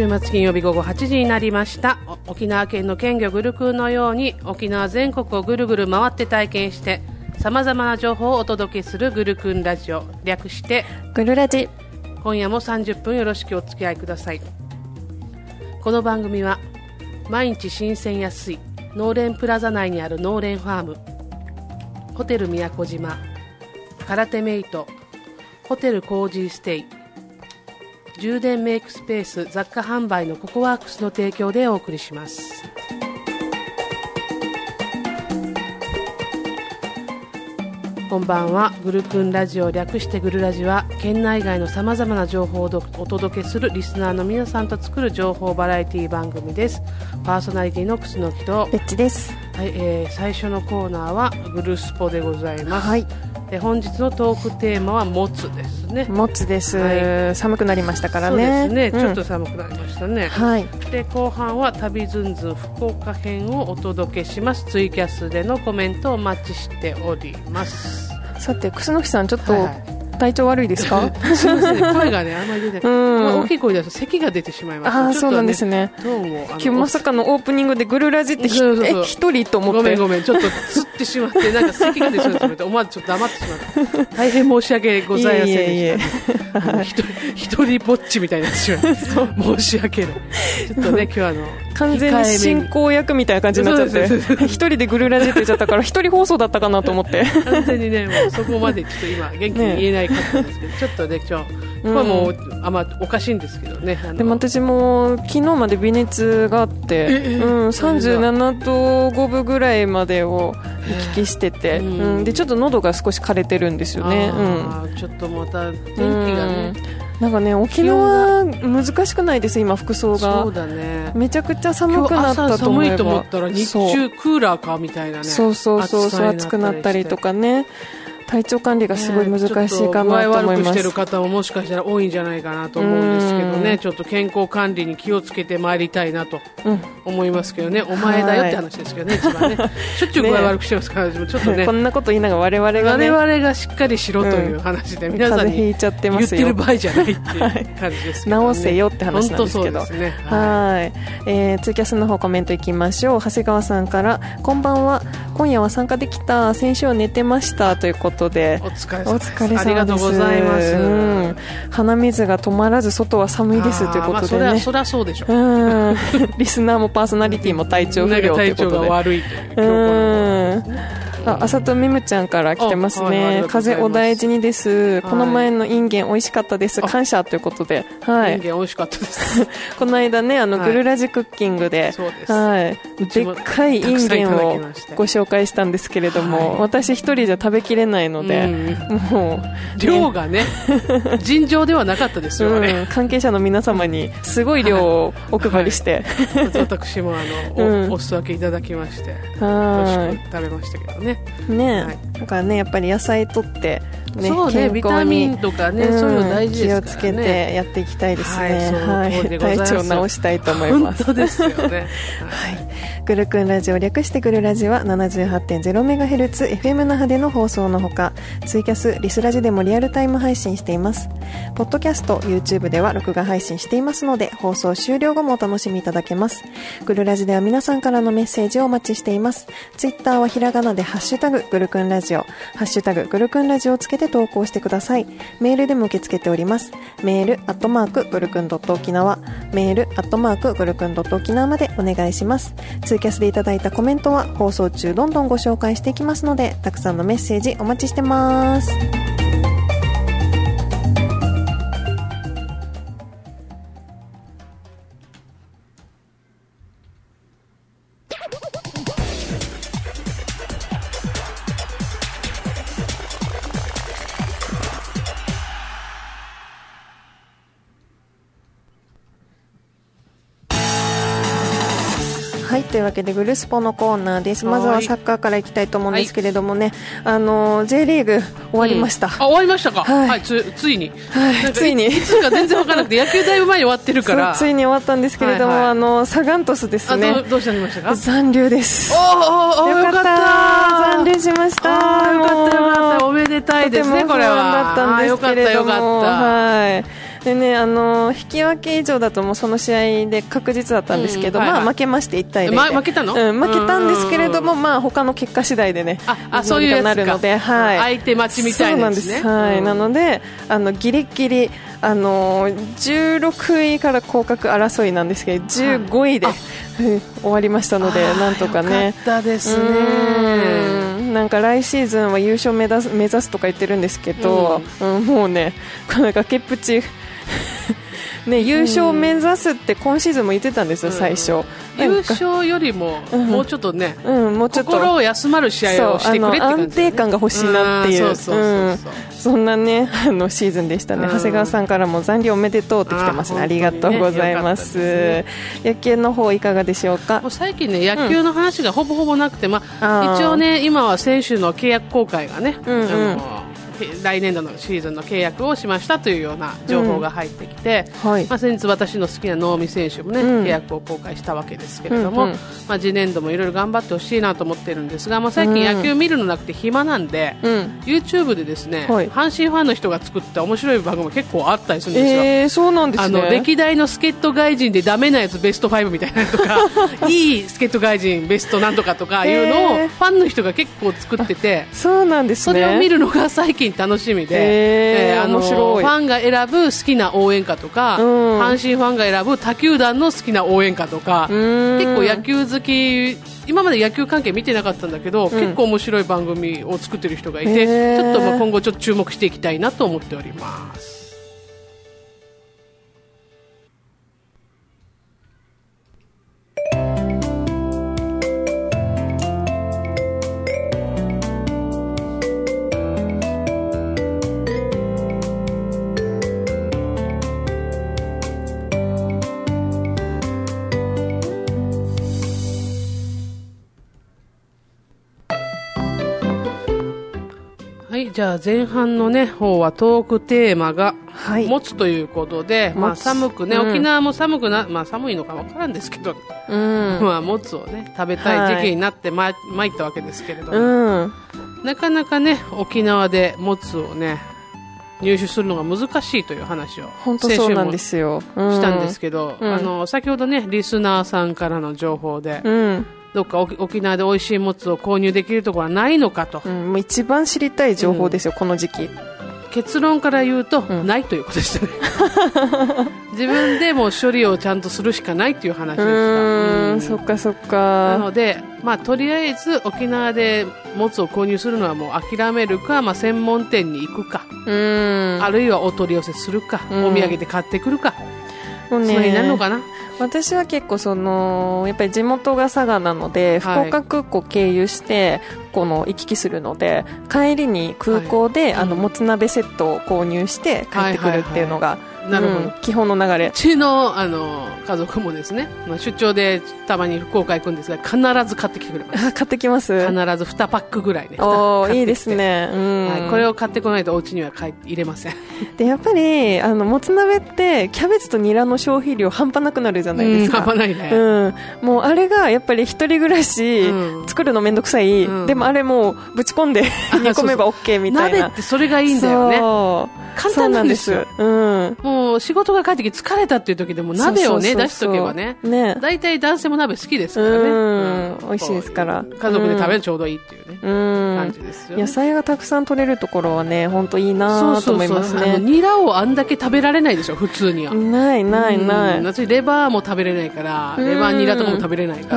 週末金曜日午後8時になりました。沖縄県の県魚グルクンのように沖縄全国をぐるぐる回って体験して様々な情報をお届けするグルクンラジオ、略してグルラジ。 今夜も30分よろしくお付き合いください。この番組は毎日新鮮安い農連プラザ内にある農連ファーム、ホテル宮古島、空手メイト、ホテルコージーステイ、充電メイクスペース雑貨販売のココワークスの提供でお送りします。こんばんは。グルクンラジオ、略してグルラジは県内外のさまざまな情報をお届けするリスナーの皆さんと作る情報バラエティ番組です。パーソナリティの楠木とベッチです。 はい、最初のコーナーはグルスポでございます。 はい、 本日のトークテーマはもつですね。 もつです、はい、寒くなりましたからね。 そうですね、ちょっと寒くなりましたね、 はい。 で後半は旅ずんずん福岡編をお届けします。ツイキャスでのコメントをお待ちしております。 さて楠木さん、ちょっと体調悪いですか？ すみません、声がねあんまり出てない、大きい声だと咳が出てしまいます。 ああ、そうなんですね。今日まさかのオープニングでグルラジって一人と思って、 ごめんちょっとつってしまってなんか咳が出そうです。思わずちょっと黙ってしまった。大変申し訳ございませんでした。一人ぼっちみたいになってしまって申し訳ない。ちょっとね今日は完全に進行役みたいな感じになっちゃって一人でグルラジって言っちゃったから一人放送だったかなと思って完全にねもうそこまでちょっと今元気に言えないかったんですけど、ね、ちょっとね今日これはもうあんまおかしいんですけどね。 でも私も昨日まで微熱があって、37度5分ぐらいまでを行き来してて、でちょっと喉が少し枯れてるんですよね。 ちょっとまた天気がね、 なんかね沖縄難しくないです、今服装が。 そうだね、 めちゃくちゃ寒くなったと思えば、 今日朝寒いと思ったら日中クーラーかみたいなね。 そう暑くなったりとかね、体調管理がすごい難しいかなと思います。具合悪くしてる方ももしかしたら多いんじゃないかなと思うんですけどね、ちょっと健康管理に気をつけてまいりたいなと思いますけどね。お前だよって話ですけどね、一番ねしょっちゅう具合悪くしてますから、ちょっとねこんなこと言いながら我々がしっかりしろという話で、皆さんに言ってる場合じゃないっていう感じですけどね。 直せよって話なんですけど、 本当そうですね。 はい、ツイキャスの方コメントいきましょう。長谷川さんから、こんばんは、今夜は参加できた、先週は寝てましたということで、 お疲れ様です。 お疲れ様です。 ありがとうございます。 鼻水が止まらず外は寒いですということでね。 そりゃそうでしょ。 リスナーもパーソナリティも体調不良ということで、 体調が悪いというあさとみむちゃんから来てますね。風お大事にです、この前のインゲン美味しかったです、感謝ということで、はい、 インゲン美味しかったですこの間ねグルラジクッキングで、でっかいインゲンをご紹介したんですけれども、私一人じゃ食べきれないので、もう量がね尋常ではなかったですよね。 関係者の皆様にすごい量をお配りして、 私もお裾分けいただきまして、美味しく食べましたけどね。 だからねやっぱり野菜とってね、 ビタミンとかね、そういうの大事ですからね。 気をつけてやっていきたいですね。体調を直したいと思います。 本当ですよね。 はい。グルクンラジオ、略してグルラジは 78.0MHz FM 那覇での放送のほか、ツイキャス、リスラジでもリアルタイム配信しています。ポッドキャスト、YouTube では録画配信していますので、放送終了後もお楽しみいただけます。グルラジでは皆さんからのメッセージをお待ちしています。ツイッターはひらがなでハッシュタググルクンラジオ、ハッシュタググルクンラジオをつけて投稿してください。メールでも受け付けております。メール@グルクン沖縄、メール@グルクン沖縄までお願いします。ツイキャスでいただいたコメントは放送中どんどんご紹介していきますので、たくさんのメッセージお待ちしてます。はい、というわけでグルスポのコーナーです。まずはサッカーからいきたいと思うんですけれどもね、J リーグ終わりました。 終わりましたか。はい、ついに、 ついにいつか全然分からなくて野球だいぶ前に終わってるからついに終わったんですけれども、サガン鳥栖ですね。 どうしてなりましたか。 残留です。 よかった、 残留しました。 よかった、おめでたいですね。これはだったんですけれども、はい、 でね、引き分け以上だともうその試合で確実だったんですけど、 はいはい、 まあ負けまして1対0で、 負けたの？ 負けたんですけれども、まあ他の結果次第でね、 そういうやつかなるので、はい、 相手待ちみたいなやつね。 そうなんです、はい、なのでギリギリ16位から降格争いなんですけど15位で、終わりましたので、なんとかね。 よかったですね。 なんか来シーズンは優勝目指すとか言ってるんですけど、もうね、この崖っぷちね、優勝を目指すって今シーズンも言ってたんですよ、最初。 優勝よりももうちょっとね、 もうちょっと心を休まる試合をしてくれって感じ、ね、 安定感が欲しいなっていう、そんなねシーズンでしたね。長谷川さんからも残留おめでとうって来てますね。ありがとうございます。野球の方いかがでしょうか。 もう最近ね、野球の話がほぼほぼなくて、一応ね、今は選手の契約更改がね、来年度のシーズンの契約をしましたというような情報が入ってきて、先日私の好きな能見選手もね、契約を公開したわけですけれども、次年度もいろいろ頑張ってほしいなと思ってるんですが、最近野球見るのなくて暇なんで、YouTube でですね、阪神ファンの人が作った面白い番組結構あったりするんですよ。 そうなんですね。 歴代の助っ人外人でダメなやつベスト5みたいなのとかいい助っ人外人ベストなんとかとかいうのをファンの人が結構作ってて、 そうなんですね。 それを見るのが最近楽しみで、 面白い。 ファンが選ぶ好きな応援歌とか、阪神ファンが選ぶ他球団の好きな応援歌とか、結構野球好き、今まで野球関係見てなかったんだけど、結構面白い番組を作ってる人がいて、ちょっと今後ちょっと注目していきたいなと思っております。はい、じゃあ前半のね方はトークテーマが持つということで、寒くね、沖縄も寒く寒いのか分からんですけど、もつをね食べたい時期になって参ったわけですけれども、なかなかね沖縄でもつをね入手するのが難しいという話を先週もしたんですけど、先ほどねリスナーさんからの情報で、どっか沖縄で美味しいもつを購入できるところはないのかと、 もう一番知りたい情報ですよ、この時期。 結論から言うと、ないということでしたね自分でも処理をちゃんとするしかないという話でした。 そっかそっか。 なので、とりあえず沖縄でもつを購入するのはもう諦めるか、専門店に行くか、あるいはお取り寄せするか、お土産で買ってくるか、それになるのかな。 私は結構やっぱり地元が佐賀なので、福岡空港経由して行き来するので、帰りに空港で、もつ鍋セットを購入して帰ってくるっていうのが、なるほど、基本の流れ。うちの家族もですね、出張でたまに福岡行くんですが、必ず買ってきてくれます。 買ってきます。 必ず2パックぐらいね。 いいですね。 これを買ってこないとお家には入れません。 でやっぱりもつ鍋ってキャベツとニラの消費量半端なくなるじゃないですか。 半端ないね。 もうあれがやっぱり一人暮らし、作るのめんどくさい。でもあれもうぶち込んで煮込めば OK みたいな。 鍋ってそれがいいんだよね。簡単なんですよ。もう仕事が帰ってきて疲れたっていう時でも鍋をね出しとけばね、大体男性も鍋好きですからね。 美味しいですから、 家族で食べるちょうどいいっていうね、感じですよ。 野菜がたくさん取れるところはね本当いいなと思いますね。 ニラをあんだけ食べられないでしょ普通には。 ない。 私レバーも食べれないから、レバーニラとかも食べれないから、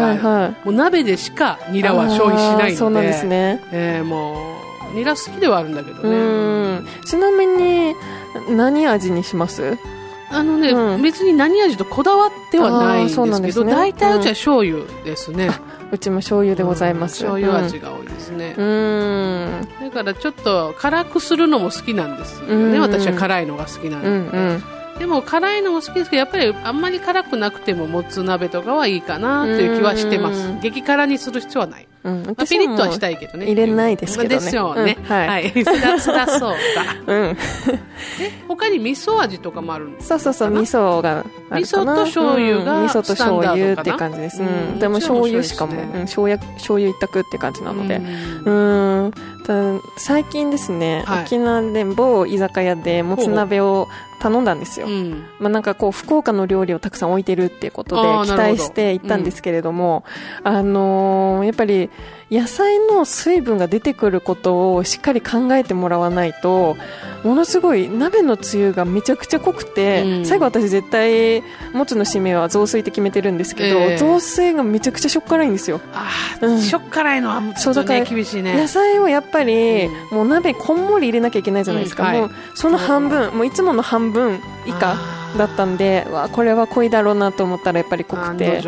もう鍋でしかニラは消費しないので。 そうなんですね。 もうニラ好きではあるんだけどね。 ちなみに何味にします？ 別に何味とこだわってはないんですけど、大体うちは醤油ですね。 うちも醤油でございます。 醤油味が多いですね。だからちょっと辛くするのも好きなんですよね。私は辛いのが好きなんで。でも辛いのも好きですけど、やっぱりあんまり辛くなくてももつ鍋とかはいいかなという気はしてます。激辛にする必要はない。ピリッとはしたいけどね。 入れないですけどね。 ですよね。はい。そらそうだ。他に味噌味とかもあるんですか？ そう味噌があるかな。 味噌と醤油が味噌と醤油って感じです。でも醤油しかも醤油一択って感じなので。 最近ですね、 はい沖縄で某居酒屋でもつ鍋を頼んだんですよ。なんかこう福岡の料理をたくさん置いてるっていうことで期待して行ったんですけれども、やっぱり野菜の水分が出てくることをしっかり考えてもらわないと、ものすごい鍋のつゆがめちゃくちゃ濃くて、最後私絶対もつの締めは雑炊って決めてるんですけど、雑炊がめちゃくちゃしょっ辛いんですよ。 しょっ辛いのはちょっとね厳しいね。 野菜をやっぱり、もう鍋こんもり入れなきゃいけないじゃないですか、もうその半分、もういつもの半分以下だったんで、これは濃いだろうなと思ったらやっぱり濃くて、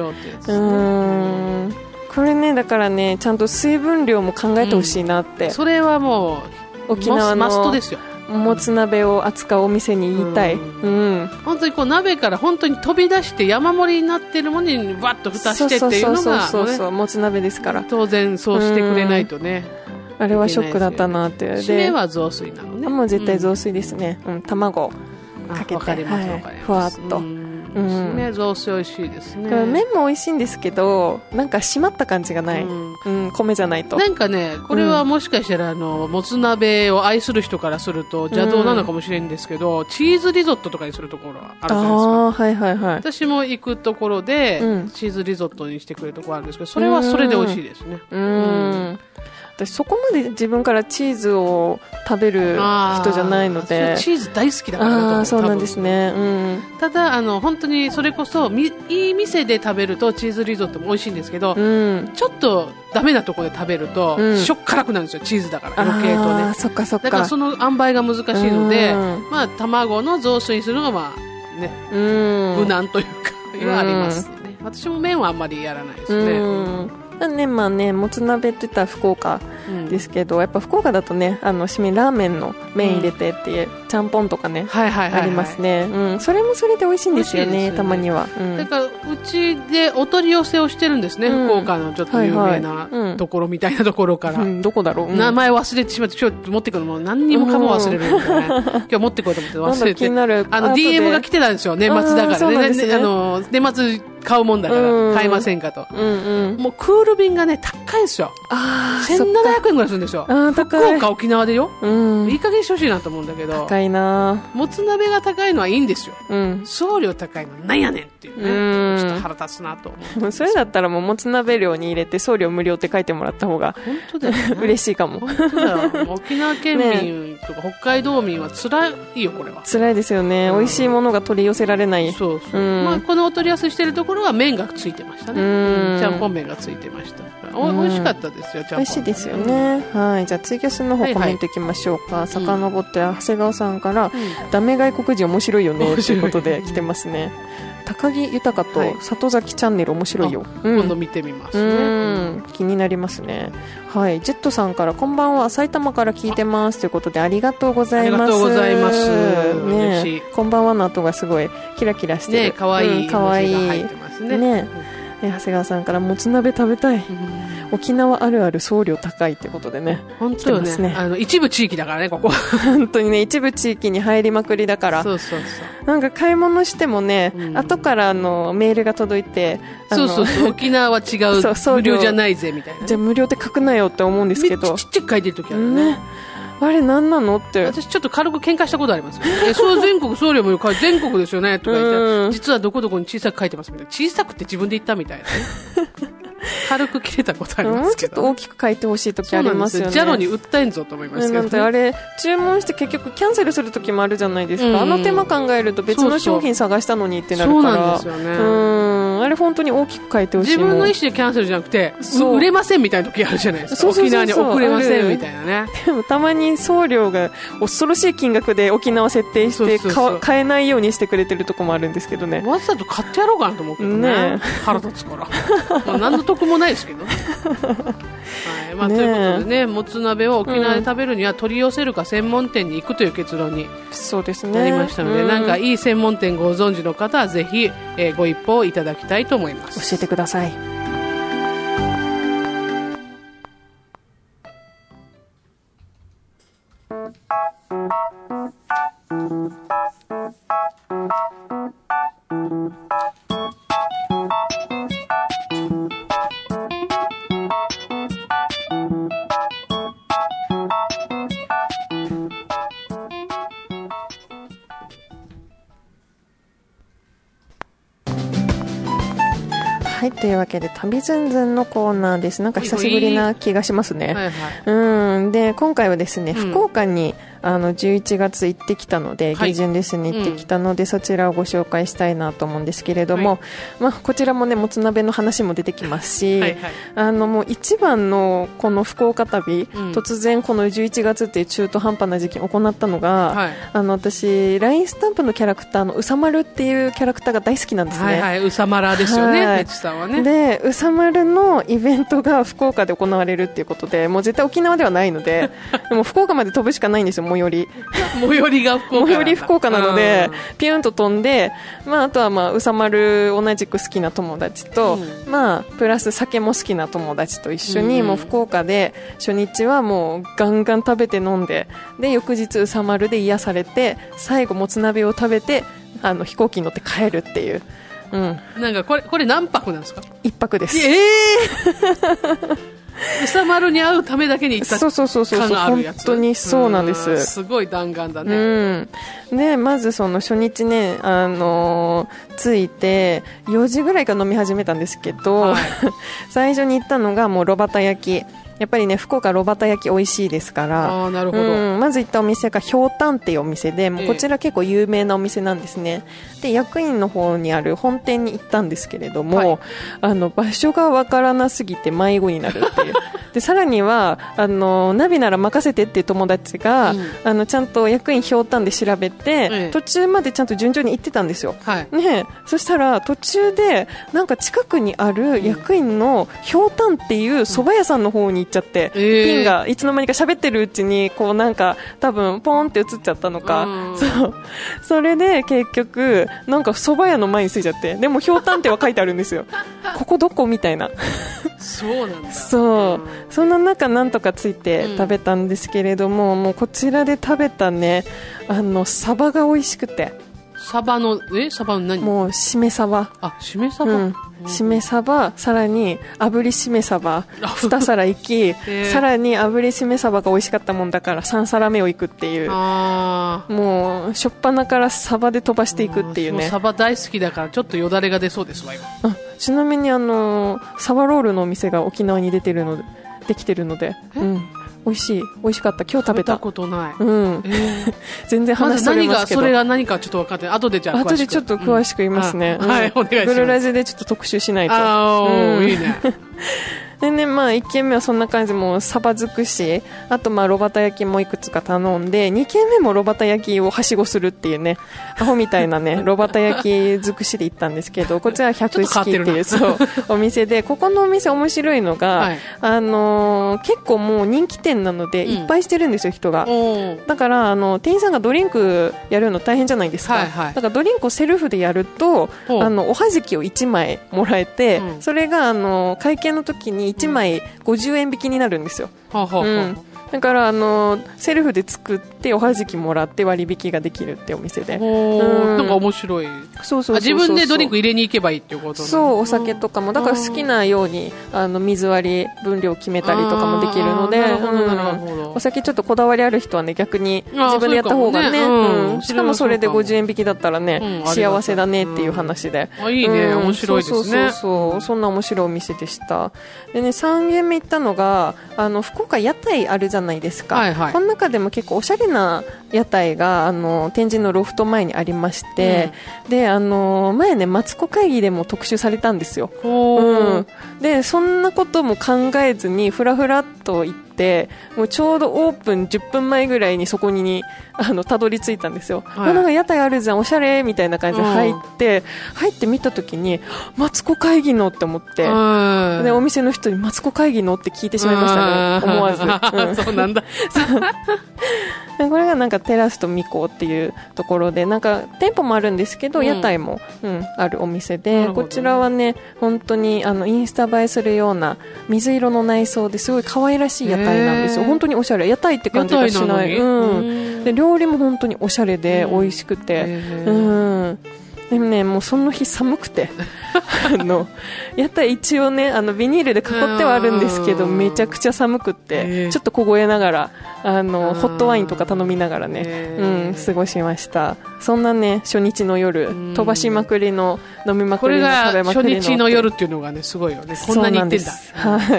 これね、だからね、ちゃんと水分量も考えてほしいなって、 それはもう沖縄のマストですよ。 もつ鍋を扱うお店に言いたい。 本当にこう鍋から本当に飛び出して山盛りになってるものにバッと蓋してっていうのがもつ鍋ですから、 当然そうしてくれないとね。 あれはショックだったなって。 締めは雑炊なのね。 もう絶対雑炊ですね。卵かけて、ふわっと。 締め雑炊美味しいですね。 麺も美味しいんですけど、なんか締まった感じがない、米じゃないと。 なんかね、これはもしかしたらもつ鍋を愛する人からすると邪道なのかもしれないんですけど、チーズリゾットとかにするところはあるじゃないですか。私も行くところで、チーズリゾットにしてくれるところあるんですけど、それはそれで美味しいですね。 私そこまで自分からチーズを食べる人じゃないので。 チーズ大好きだからね。 そうなんですね。 ただ本当にそれこそいい店で食べるとチーズリゾットも美味しいんですけど、ちょっとダメなところで食べると、しょっ辛くなるんですよ、チーズだから余計とね。 そっかそっか。 だからその塩梅が難しいので、卵の雑炊にするのがね、無難というかはありますね。私も麺はあんまりやらないですね。 もつ鍋って言ったら福岡ですけど、やっぱ福岡だとね、締めラーメンの麺入れてっていう、ちゃんぽんとかね、ありますね。それもそれで美味しいんですよね、たまには。 だからうちでお取り寄せをしてるんですね、福岡のちょっと有名なところみたいなところから。 どこだろう。 名前忘れてしまって、今日持ってくるのも何にもかも忘れるんでね。今日持ってこようと思って忘れて。DM が来てたんですよ、年末だからね。年末買うもんだから買いませんかと。もうクール便がね高いんですよ。1700円ぐらいするんですよ。福岡沖縄でよ。いい加減してほしいなと思うんだけど。 高いな。 もつ鍋が高いのはいいんですよ。送料高いのなんやねんっていうね。ちょっと腹立つなと思う。 それだったらもうもつ鍋料に入れて送料無料って書いてもらった方が本当だよ、ね、嬉しいかも。 本当だよ。沖縄県民とか北海道民は辛いよこれは。 辛いですよね。美味しいものが取り寄せられない。 そうそう。まあこのお取り寄せしてるところは麺がついてましたね。ちゃんぽん麺がついてました。美味しかったですよ。ちゃんぽん。 美味しいですよね。はい。じゃあツイキャスの方コメントいきましょうか。遡って長谷川さんからダメ外国人面白いよねということで来てますね。高木豊と里崎チャンネル面白いよ。 今度見てみますね。 気になりますね。はい。ジェットさんからこんばんは、埼玉から聞いてますということでありがとうございます。 ありがとうございます。 ね、こんばんはの後がすごいキラキラしてる。 ね、可愛い。可愛い。入ってますね。 ね。長谷川さんからもつ鍋食べたい。沖縄あるある送料高いってことでね。 本当よね。一部地域だからね、ここ。 本当にね、一部地域に入りまくりだから。 そうそうそう。 なんか買い物してもね、後からメールが届いて、 そうそうそう、沖縄は違う、無料じゃないぜみたいな。 じゃあ無料って書くなよって思うんですけど。 ちっちゃく書いてる時あるね。 あれ何なのって。 私ちょっと軽く喧嘩したことありますよ。そう全国送料も全国ですよねとか言ったら、実はどこどこに小さく書いてますみたいな。小さくって自分で言ったみたいな。軽く切れたことありますけど。 もうちょっと大きく書いてほしい時ありますよね。 ジャロに訴えんぞと思いますけど、ね。 あれ注文して結局キャンセルする時もあるじゃないですか。手間考えると別の商品探したのにってなるから。そうなんですよね。あれ本当に大きく書いてほしい。 自分の意思でキャンセルじゃなくて売れませんみたいな時あるじゃないですか。沖縄に送れませんみたいなね。 でもたまに送料が恐ろしい金額で沖縄設定して買えないようにしてくれてるとこもあるんですけどね。 わざと買ってやろうかなと思うけどね。腹立つから。何の得もないですけど。はい、まあ、ということでね、もつ鍋を沖縄で食べるには取り寄せるか専門店に行くという結論になりましたので、なんかいい専門店ご存知の方はぜひ、ご一報いただきたいと思います。 教えてください。 はいというわけで旅ずんずんのコーナーです。なんか久しぶりな気がしますね。 はいはい、 で今回はですね、福岡に11月行ってきたので、下旬ですね、行ってきたので、そちらをご紹介したいなと思うんですけれども、こちらもねもつ鍋の話も出てきますし、はいはい、もう一番のこの福岡旅、突然この11月っていう中途半端な時期に行ったのが、はい、私 LINE スタンプのキャラクターのうさまるっていうキャラクターが大好きなんですね。 はいはい、うさまらですよね、メチさんはね。 でうさまるのイベントが福岡で行われるっていうことで、もう絶対沖縄ではないのででも福岡まで飛ぶしかないんですよ。最寄りが福岡最寄り福岡なので、ピューンと飛んで、あとはうさまる同じく好きな友達と、プラス酒も好きな友達と一緒に、もう福岡で初日はもうガンガン食べて飲んで、で翌日うさまるで癒されて、最後もつ鍋を食べて飛行機に乗って帰るっていう、 なんかこれ何泊なんですか ？1泊です。 うさまるに会うためだけに行った感があるやつ。 本当にそうなんです。 すごい弾丸だね。 でまずその初日ね、着いて4時ぐらいから飲み始めたんですけど、はい、最初に行ったのがもう炉端焼き。やっぱりね福岡炉端焼き美味しいですから。 なるほど。 まず行ったお店がひょうたんっていうお店で、もうこちら結構有名なお店なんですね。で薬院の方にある本店に行ったんですけれども、はい、場所がわからなすぎて迷子になるっていうでさらにはナビなら任せてっていう友達が、ちゃんと薬院ひょうたんで調べて、途中までちゃんと順調に行ってたんですよ、はいね、そしたら途中でなんか近くにある薬院のひょうたんっていう蕎麦屋さんの方に行っちゃって、ピンがいつの間にか喋ってるうちにこうなんか多分ポンって映っちゃったのか、それで結局なんか蕎麦屋の前に着いちゃって、でもひょうたんっては書いてあるんですよここどこみたいな。 そうなんだ。 そんな中なんとかついて食べたんですけれども、もうこちらで食べたねサバが美味しくて、 サバの何？ もうしめサバ。 しめサバ、 しめサバ、さらに炙りしめサバ2皿行き、さらに炙りしめサバが美味しかったもんだから3皿目を行くっていう、もう初っ端からサバで飛ばしていくっていうね。 サバ大好きだからちょっとよだれが出そうですわ今。 ちなみにサバロールのお店が沖縄にできてるので、美味しかった。今日食べた。 食べたことない。 全然話それますけど。 それが何かちょっと分かってない。後でじゃあ詳しく。 後でちょっと詳しく言いますね。 はい、お願いします。 グルラジでちょっと特集しないと。 いいね。 でね、1軒目はそんな感じ、もうサバ尽くし、あと炉端焼きもいくつか頼んで、2軒目も炉端焼きをはしごするっていうね、アホみたいなね炉端焼き尽くしで行ったんですけど、こちら百式っていうお店で、ここのお店面白いのが、結構もう人気店なのでいっぱいしてるんですよ、人が。だから店員さんがドリンクやるの大変じゃないですか。だからドリンクをセルフでやるとおはじきを1枚もらえて、それが会計の時に1枚50円引きになるんですよ。だからセルフで作っておはじきもらって割引ができるってお店で、 なんか面白い。自分でドリンク入れに行けばいいっていうことなん。 そう、お酒とかもだから好きなように水割り分量決めたりとかもできるので、お酒ちょっとこだわりある人はね、逆に自分でやった方がね、しかもそれで50円引きだったらね、幸せだねっていう話で、 いいね、面白いですね。 そんな面白いお店でした。でね、3軒目行ったのが福岡屋台あるじゃないですか。この中でも結構おしゃれな屋台が天神のロフト前にありまして、で前ねマツコ会議でも特集されたんですよ。でそんなことも考えずにフラフラっと行って、もうちょうどオープン10分前ぐらいにそこにたどり着いたんですよ。なんか屋台あるじゃん、おしゃれみたいな感じで入って見た時にマツコ会議のって思って、でお店の人にマツコ会議のって聞いてしまいましたね、思わず。 そうなんだ。 これがなんかテラスとミコっていうところで、なんか店舗もあるんですけど、屋台も、あるお店で、こちらはね本当にインスタ映えするような水色の内装ですごい可愛らしい屋台なんですよ。本当におしゃれ、屋台って感じがしない。で料理も本当におしゃれで美味しくて、でもね、もうその日寒くてやったら一応ねビニールで囲ってはあるんですけど、めちゃくちゃ寒くって、ちょっと凍えながらホットワインとか頼みながらね、過ごしました。そんなね初日の夜、飛ばしまくりの飲みまくりの食べまくりの、 これが初日の夜っていうのがねすごいよね。こんなに行ってんだ。 はい、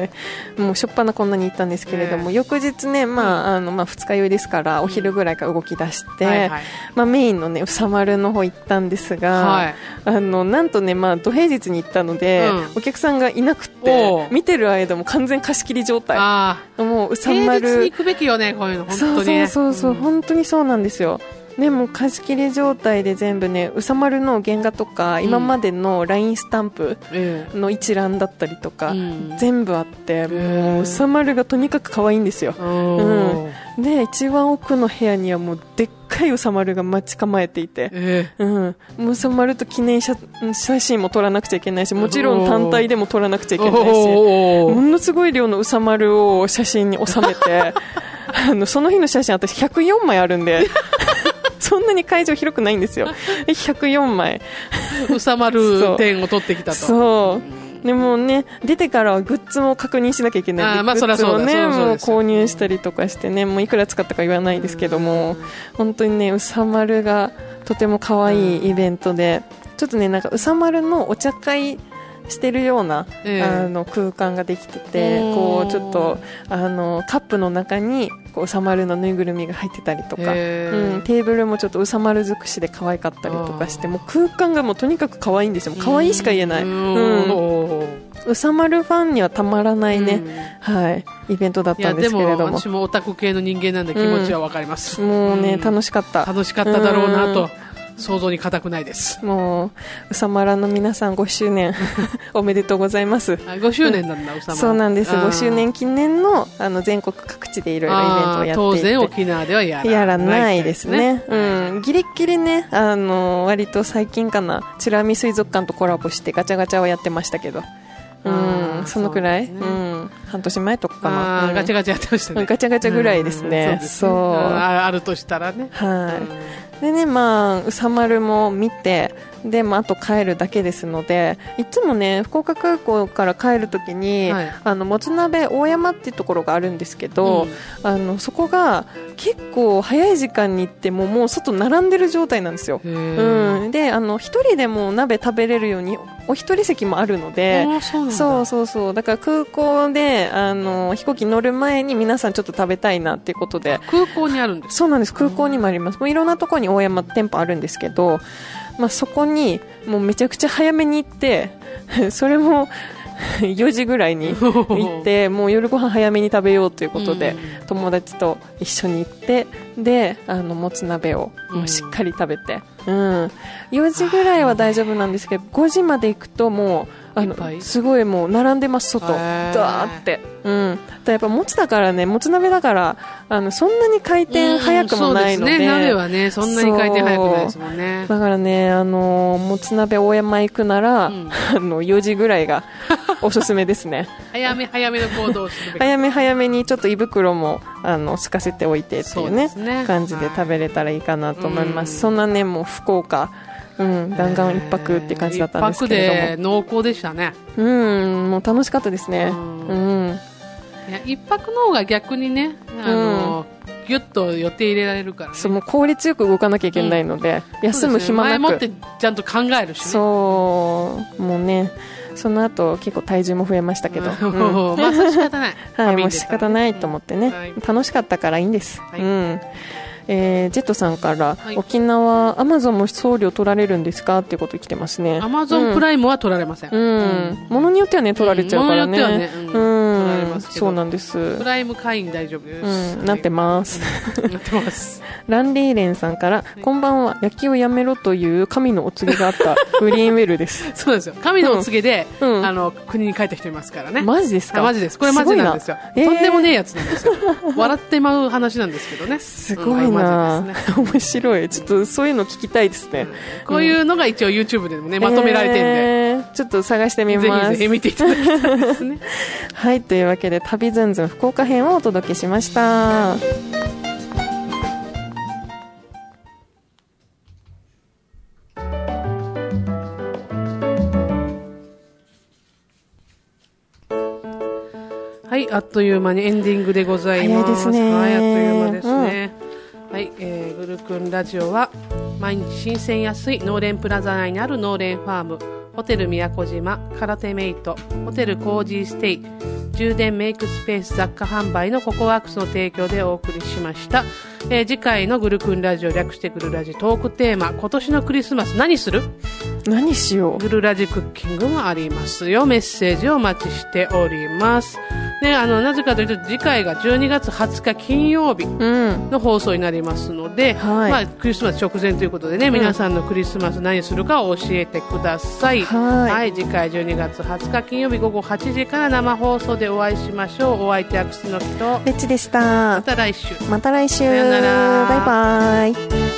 もうしょっぱなこんなに行ったんですけれども、翌日ね、二日酔いですからお昼ぐらいから動き出して、メインのねうさ丸の方行ったんですが、なんとね土平日に行ったので、お客さんがいなくて、見てる間も完全貸し切り状態。もううさ丸平日に行くべきよね、こういうの本当にね。 そう本当にそうなんですよ。でも貸し切り状態で全部ねうさ丸の原画とか、今までの LINE スタンプの一覧だったりとか、全部あって、もううさ丸がとにかく可愛いんですよ。で一番奥の部屋にはもうでっかいうさ丸が待ち構えていて、うさ丸と記念写真も撮らなくちゃいけないし、もちろん単体でも撮らなくちゃいけないし、ものすごい量のうさ丸を写真に収めてその日の写真私104枚あるんでそんなに会場広くないんですよ。104枚うさまる点を取ってきたと。 そうでもね、出てからはグッズも確認しなきゃいけないんで、グッズをねもう購入したりとかしてね、もういくら使ったか言わないですけども、本当にねうさまるがとても可愛いイベントで、ちょっとねなんかうさまるのお茶会してるような、空間ができてて、こうちょっとカップの中にこううさまるのぬいぐるみが入ってたりとか、テーブルもちょっとうさまる尽くしで可愛かったりとかして、もう空間がもうとにかく可愛いんですよ。可愛いしか言えない。うさまるファンにはたまらないね、イベントだったんですけれども。 でも私もオタク系の人間なんで気持ちはわかります。 もうね、楽しかっただろうなと想像に難くないです。 もううさまらの皆さん5周年おめでとうございます。 5周年なんだ、うさまら。 そうなんです。5周年記念の全国各地でいろいろイベントをやっていて、 当然沖縄ではやらないですね。ギリッギリね、割と最近かな、美ら海水族館とコラボしてガチャガチャをやってましたけど、そのくらい、半年前とかかな、 ガチャガチャやってましたね。 ガチャガチャぐらいですね。 あるとしたらね。 でね、うさまるも見て、で、あと帰るだけですので、いつもね福岡空港から帰るときに、もつ鍋大山っていうところがあるんですけど、そこが結構早い時間に行ってもう外並んでる状態なんですよ。で一人でも鍋食べれるようにお一人席もあるので、そうだから空港で飛行機乗る前に皆さんちょっと食べたいなっていうことで。 空港にあるんですか？ そうなんです。空港にもあります。もういろんなところに大山店舗あるんですけど、そこにもうめちゃくちゃ早めに行ってそれも4時ぐらいに行ってもう夜ご飯早めに食べようということで、友達と一緒に行って、でもつ鍋をもうしっかり食べて、4時ぐらいは大丈夫なんですけど、5時まで行くともうすごいもう並んでます、外ダーって。やっぱもつだからね、もつ鍋だからそんなに回転早くもないので、 鍋はねそんなに回転早くないですもんね。 だからねもつ鍋大山行くなら、4時ぐらいがおすすめですね。 早めの行動をするべき。 早めにちょっと胃袋も空かせておいてっていうね感じで食べれたらいいかなと思います。そんなねもう福岡弾丸一泊って感じだったんですけれども、 一泊で濃厚でしたね。 もう楽しかったですね。 いや一泊の方が逆にねギュッと予定入れられるからね。 そう、もう効率よく動かなきゃいけないので、休む暇なく、 前もってちゃんと考えるしね。 そうもうね、その後結構体重も増えましたけど、 それ仕方ない。 もう仕方ないと思ってね、楽しかったからいいんです。ジェットさんから、沖縄アマゾンも送料取られるんですかっていうこと来てますね。 アマゾンプライムは取られません。 ものによってはね取られちゃうからね。 取られますけど、 そうなんです。 プライム会員大丈夫です。 なってます。 なってます。 ランリーレンさんから、こんばんは、焼きをやめろという神のお告げがあったグリーンウェルです。 そうですよ。神のお告げで、国に帰った人いますからね。 マジですか？ マジです。これマジなんですよ。とんでもねえやつなんですよ。笑ってまう話なんですけどね。 すごいな、面白い。ちょっとそういうの聞きたいですね。 こういうのが一応 YouTube でもねまとめられてるんで、 ちょっと探してみます。 ぜひぜひ見ていただきたいですね。 はい、というわけで旅ずんずん福岡編をお届けしました。 はいあっという間にエンディングでございます。 早いですね。 はいあっという間ですね、はい、ぐるくんラジオは毎日新鮮安いノーレンプラザ内にあるノーレンファーム、ホテル宮古島、空手メイト、ホテルコージーステイ、充電メイクスペース雑貨販売のココワークスの提供でお送りしました。次回のぐるくんラジオ略してぐるラジトークテーマ、今年のクリスマス何する？ 何しよう。 ぐるラジクッキングもありますよ。メッセージをお待ちしております。で、なぜかというと次回が12月20日金曜日の放送になりますので、まあ、クリスマス直前ということでね、皆さんのクリスマス何するかを教えてください。はい、次回12月20日金曜日午後8時から生放送でお会いしましょう。お相手は楠木とベッチでした。 また来週。 また来週。 さよなら。 バイバイ。